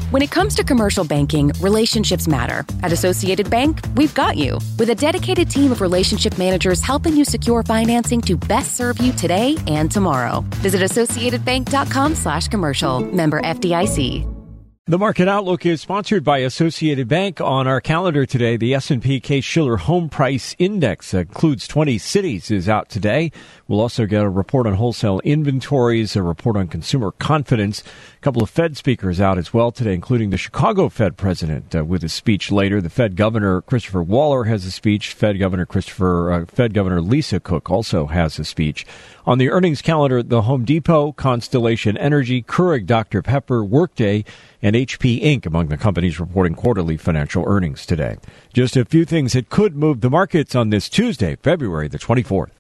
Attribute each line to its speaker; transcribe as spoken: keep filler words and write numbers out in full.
Speaker 1: When it comes to commercial banking, relationships matter. At Associated Bank, we've got you. With a dedicated team of relationship managers helping you secure financing to best serve you today and tomorrow. Visit associatedbank.com slash commercial. Member F D I C.
Speaker 2: The Market Outlook is sponsored by Associated Bank. On our calendar today, the S and P Case-Shiller Home Price Index that includes twenty cities is out today. We'll also get a report on wholesale inventories, a report on consumer confidence. A couple of Fed speakers out as well today, including the Chicago Fed president uh, with a speech later. The Fed Governor Christopher Waller has a speech. Fed Governor Christopher, uh, Fed Governor Lisa Cook also has a speech. On the earnings calendar, the Home Depot, Constellation Energy, Keurig Doctor Pepper, Workday, and H P Incorporated among the companies reporting quarterly financial earnings today. Just a few things that could move the markets on this Tuesday, February the twenty-fourth.